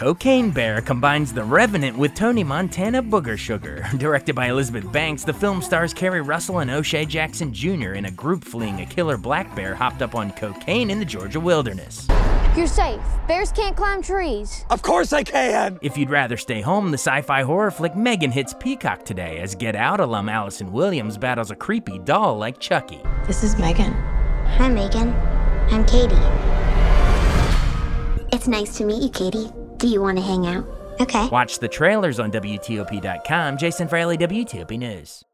Cocaine Bear combines The Revenant with Tony Montana Booger Sugar. Directed by Elizabeth Banks, the film stars Kerry Russell and O'Shea Jackson Jr. in a group fleeing a killer black bear hopped up on cocaine in the Georgia wilderness. You're safe. Bears can't climb trees. Of course I can! If you'd rather stay home, the sci-fi horror flick Megan hits Peacock today as Get Out alum Allison Williams battles a creepy doll like Chucky. This is Megan. Hi, Megan. I'm Katie. It's nice to meet you, Katie. Do you want to hang out? Okay. Watch the trailers on WTOP.com. Jason Fraley, WTOP News.